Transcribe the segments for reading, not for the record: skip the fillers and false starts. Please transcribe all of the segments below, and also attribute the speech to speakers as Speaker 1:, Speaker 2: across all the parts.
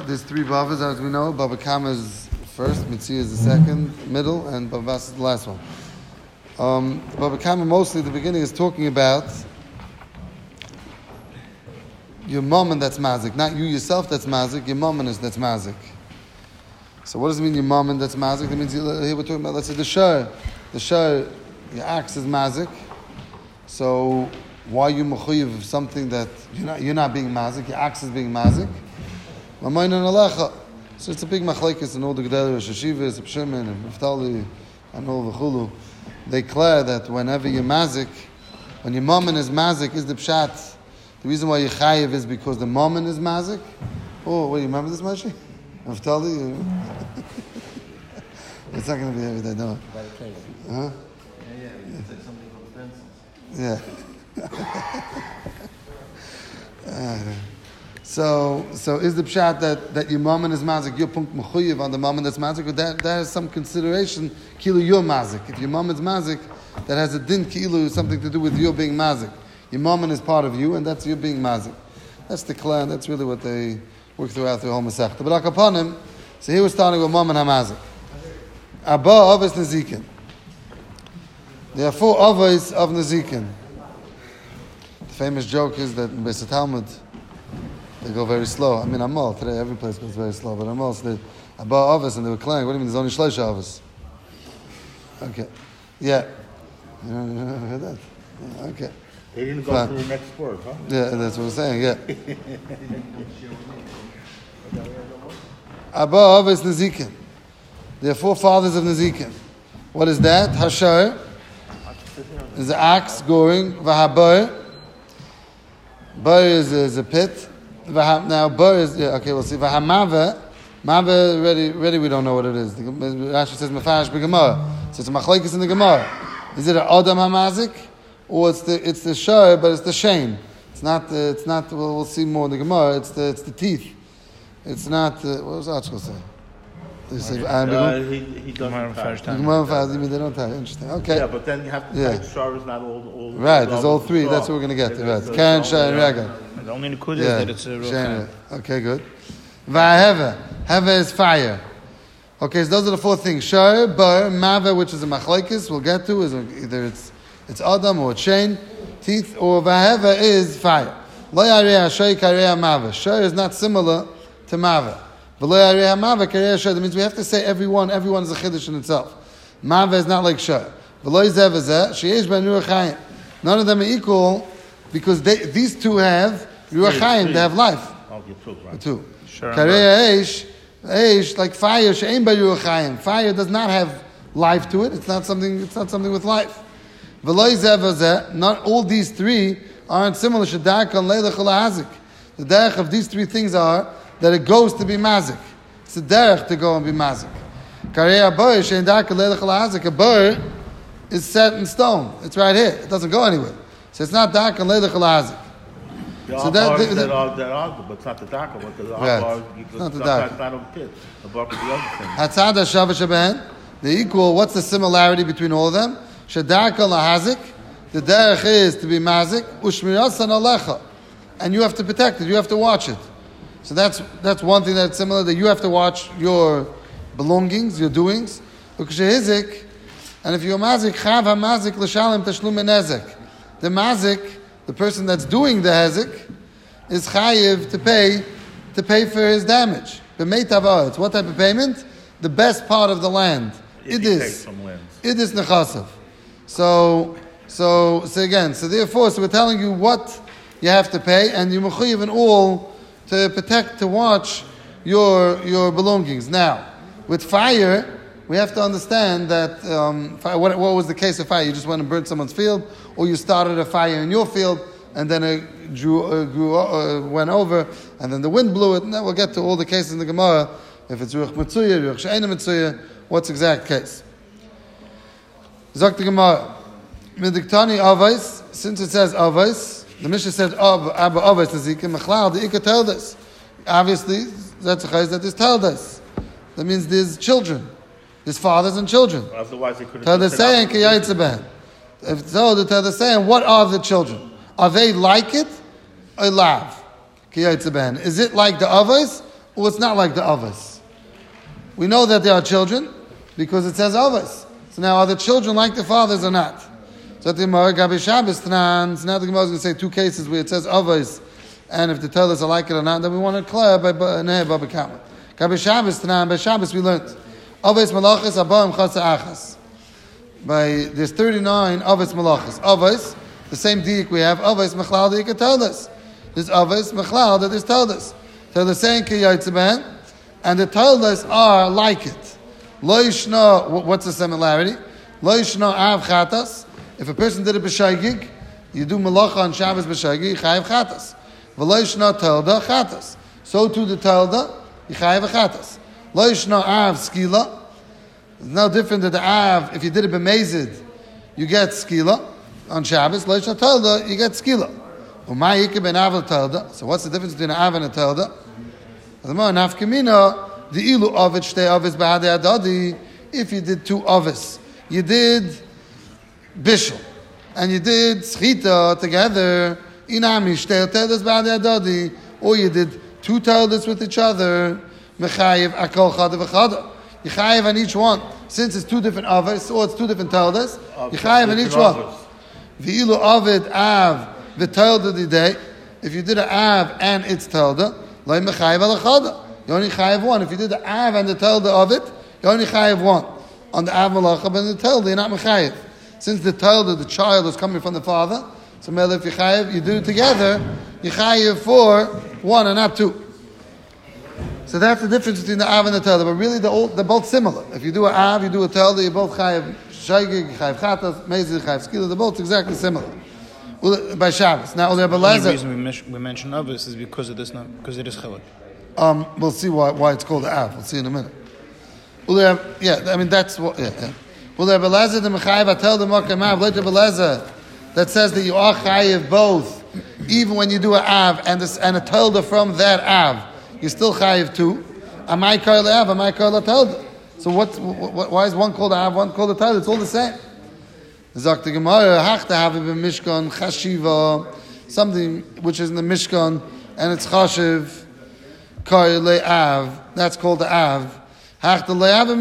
Speaker 1: there's three Bavas, as we know. Bava Kama is first, Mitzia is the second, middle, and Bava Bas is the last one. Bava Kama, mostly the beginning, is talking about your mammon that's mazik. Not you yourself that's mazik, your mammon is that's mazik. So what does it mean, your mammon that's mazik? That means here we're talking about, let's say, the shar. The shar, your axe is mazik. So why are you mechuyev of something that you're not being mazik, your axe is being mazik? So it's a big machlekes in all the Gedali, Rosh Hashivas, Shimon, and Naftali, and all the Chulu. They declare that whenever you're mazik, when your mammon is mazik, is the pshat. The reason why you're chayiv is because the mammon is mazik. Oh, wait, you remember this, Moshe? Naftali? It's not going to be every day, no. Huh?
Speaker 2: Yeah. It's like something called pencils.
Speaker 1: Yeah. So is the pshat that your mammon is mazik, you're punk mechuyev on the mammon that's mazik, or that has some consideration, kilu you're mazik. If your mammon is mazik, that has a din kilu, something to do with your being mazik. Your mammon is part of you, and that's you being mazik. That's the clan, that's really what they work throughout the whole Masechta. But upon him, so here we're starting with mammon hamazik. Abba avos nezikin. There are 4 avos of nezikin. The famous joke is that in Beis Talmud, they go very slow. I mean, Amal, today every place goes very slow, but Amal, so they Abba avos, and they were clang. What do you mean, there's only Shleisha avos? Okay. Yeah. You never heard that? Yeah, okay.
Speaker 3: They didn't go to the next word, huh?
Speaker 1: Yeah, that's what we're saying, yeah. Abba avos nezikin. There are 4 fathers of nezikin. What is that? Hashar is the axe, goring. Vahabar. Bar is a pit. Now bar is, okay, we'll see. Vahamava. Mava, already we don't know what it is. Rashi says Mefash b'Gemara. So it's a machlekes in the Gemara. Is it an Adam hamazik? Or it's the shar, but it's the shame. It's not, we'll see more in the Gemara. It's the teeth. It's not, what was Achel say?
Speaker 3: He doesn't
Speaker 1: they don't tell you. Interesting. Okay.
Speaker 3: Yeah, but then you have to say shar is not all
Speaker 1: right, there's all 3. That's what we're going to get to. Right. Karen, Shah, and Raga.
Speaker 2: The only nikud is that it's a real kind.
Speaker 1: Okay, good. Va'heva. Heva is fire. Okay, so those are the 4 things. Shar, bar, mava, which is a machlekes, we'll get to, is either it's Adam or it's Shane. Teeth, or va'heva is fire. Lo yareh shar kareh mava. Shar is not similar to mava. That means we have to say everyone is a chiddush in itself. Mava is not like shar. None of them are equal because these 2 have ruach chayim, they have life. The 2. Eish, like fire, she'ein ba ruach chayim. Fire does not have life to it. It's not something with life. Not all these 3 aren't similar. The derech of these 3 things are that it goes to be mazik. It's a derech to go and be mazik. A bar is set in stone. It's right here. It doesn't go anywhere. So it's not dark and leilach alazik.
Speaker 3: So that are, but it's not the dark one. It's
Speaker 1: not the dark.
Speaker 3: It's not a pit. The bar could be other things.
Speaker 1: Hatzada shava shaben. They're equal. What's the similarity between all of them? Shadarka lahazik. The derech is to be mazik. Ushmirasan alecha. And you have to protect it. You have to watch it. So that's one thing that's similar, that you have to watch your belongings, your doings. And if you're mazik, chav ha-mazik l'shalem tashlum nezek. The mazik, the person that's doing the hezek, is chayiv to pay for his damage. What type of payment? The best part of the land. Idis nechasav. So therefore, we're telling you what you have to pay, and you mechuyev in all to protect, to watch your belongings. Now, with fire, we have to understand that what was the case of fire? You just went and burned someone's field, or you started a fire in your field, and then it went over, and then the wind blew it, and then we'll get to all the cases in the Gemara, if it's Ruach Metzuya, Ruach She'ena Metzuya, what's the exact case. Zok the Gemara, Midiktani Avais, since it says Avais, the Mishnah said, Abba Avais Nezikin Machlal, the Ikka told us. Obviously, that's a chayz that is told us. That means there's children. There's fathers and children.
Speaker 3: Otherwise, they couldn't.
Speaker 1: Tell the saying, if so, the tell the saying, what are the children? Are they like it or lav? Is it like the avos Well, it's not like the avos. We know that they are children because it says avos. So now, are the children like the fathers or not? So the Gemara Gabi Shabbos Tanan. So now the Gemara is going to say two cases where it says avos, and if the tellers are like it or not, then we want to declare by Baba Kama. Gabi Shabbos Tanan. By Shabbos we learned avos malachas abaim chasa achas. By there's 39 avos malachas. Avos, the same diik we have. Avos machlal that you can tell us. There's avos machlal that is told us. So they're saying ki yaitzaben, and the tellers are like it. Lo yishna, what's the similarity? Lo yishna av chatas. If a person did a b'shaygig, you do malacha on Shabbos b'shaygig, you chayav chatas. V'lo yishna telda chatas. So too the telda, you chayav chatas. Lo yishna av skila. It's no different than the av. If you did it b'mezid, you get skila on Shabbos. Lo yishna telda, you get skila. U'ma yikeh ben av telda. So what's the difference between an av and a telda? Nafkamina. The ilu avid shtei avis b'hadei adadi. If you did two avis, you did bishul, and you did schita together. Inami shtei teldas b'hadei adadi, or you did two teldas with each other. Mechayev akol chada v'chada. You chayev on each one, since it's two different avis, or it's two different teldas. You chayev on each one. The ilu avid av the telda day. If you did an av and its telda, lo mechayev al chada. You only chayav one. If you did the av and the telda of it, you only chayav one. On the av malacha, but in the telda, you're not mechayav. Since the telda, the child, is coming from the father, so if you chayav, you do it together, you chayav for one and not two. So that's the difference between the av and the telda. But really, they're both similar. If you do an av, you do a telda, you both chayav shaygig, chayav chatas, mezid, chayav skila. They're both exactly similar. By Shabbos. Now, the only
Speaker 2: reason we mention avos is because of this, not because it is chalak.
Speaker 1: We'll see why it's called the av. We'll see in a minute. Yeah, I mean that's what. Yeah. That says that you are chayiv both, even when you do an av and a telda from that av, you still chayiv two. Amai kar le'av, amai kar le'telda. So why is one called av, one called a telda? It's all the same. Zok the Gemara, hachta have it in Mishkan chashiva, something which is in the Mishkan and it's chashiv. That's called the Av. It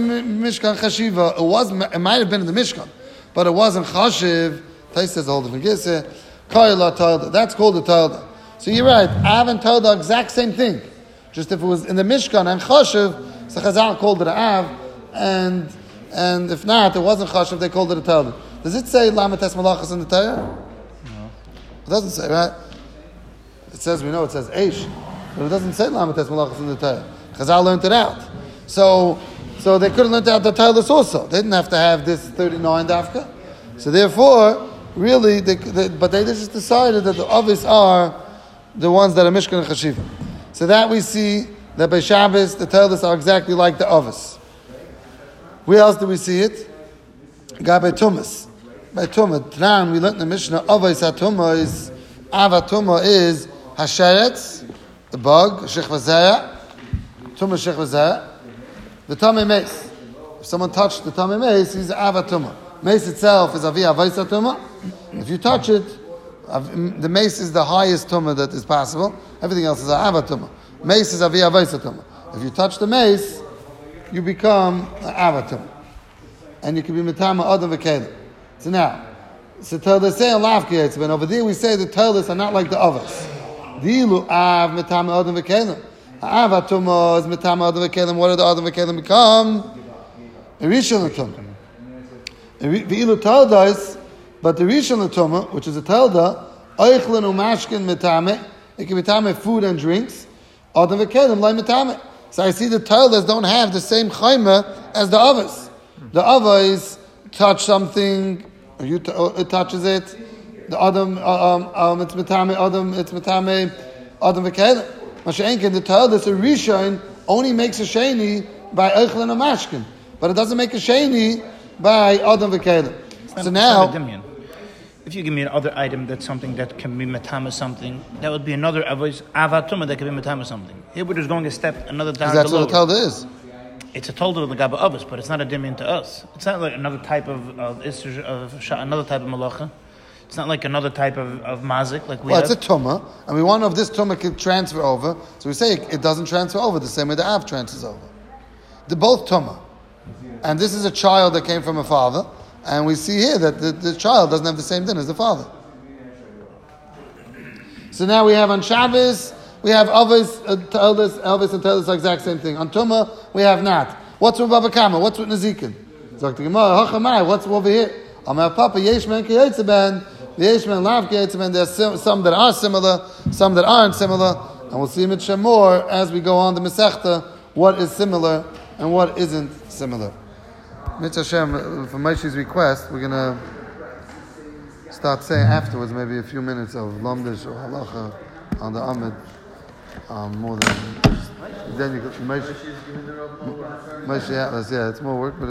Speaker 1: might have been in the Mishkan, but it wasn't Chashiv. Tais says a whole different gisa. That's called the Talda. So you're right. Av and Talda are exact same thing. Just if it was in the Mishkan and Chashiv, so Chazal called it an Av, and if not, it wasn't Chashiv. They called it a Talda. Does it say Lamates Malachas in the Torah? No. It doesn't say, right? It says, we know it says Eish. But it doesn't say Lamates Malachas in the Torah. Chazal learned it out. So they could have learned out the Torah also. They didn't have to have this 39 dafka. So therefore, really, but they just decided that the Avis are the ones that are Mishkan and Chashiva. So that we see that by Shabbos, the Torahs are exactly like the Avis. Where else do we see it? By Tumas. By Tumah. Tran, we learned in the Mishnah, Avis HaTumah is, Avatumah is Hasheretz, the bug, Shech Vazaya, Tumah Shech Vazaya, the Tamei Mace. If someone touched the Tamei Mace, he's Avatuma. Mace itself is Avi Avaisa Tumah. If you touch it, the mace is the highest Tumah that is possible. Everything else is Avatuma. Mace is Avi Avaisa Tumah. If you touch the mace, you become Avatuma. And you can be Metama Adam V'Kelim. So now, they say in Lavki, but over there we say the Teilis are not like the others. Dilu av metame adam v'kelim. Avatuma is metame adam v'kelim. What do the adam v'kelim become? Rishon l'tumah. V'ilu taldas, but the rishon l'tumah, which is a talda, oichlin umashkin metame. It can metame food and drinks. Adam v'kelim like metame. So I see the taldas don't have the same chayma as the others. The others touch something, it touches it. The Adam, it's metame Adam, it's metame Adam v'kelim. Masha'enkin, the Taldas, a Rishon, only makes a sheni by Eichlin and Mashkin, but it doesn't make a sheni by Adam v'kelim. So now,
Speaker 2: if you give me another item that's something that can be metame something, that would be another avatuma that can be metame something. Here we're just going a step another down.
Speaker 1: That's what the Talda is.
Speaker 2: It's a Talda of the Gaba of us, but it's not a dimion to us. It's not like another type of another type of malacha. It's not like another type of mazik like we
Speaker 1: Well,
Speaker 2: have.
Speaker 1: it's a tumah, and we want to know if this tumah can transfer over. So we say it doesn't transfer over the same way the av transfers over. They're both tumah. And this is a child that came from a father, and we see here that the child doesn't have the same din as the father. So now we have on Shabbos, we have Elvis and Teldus, the exact same thing. On Tumah, we have not. What's with Baba Kama? What's with Nezikin? What's over here? Amar Papa, Yeshman Kiyetzeben, Yeshman Lav Kiyetzeben. There's some that are similar, some that aren't similar, and we'll see Mitzvah more as we go on the Masechta, what is similar and what isn't similar. Mitzvah Hashem, for Moshe's request, we're going to start saying afterwards maybe a few minutes of Lomdish or Halacha on the Amid. More than then you Moshe Atlas, yeah, it's more work, but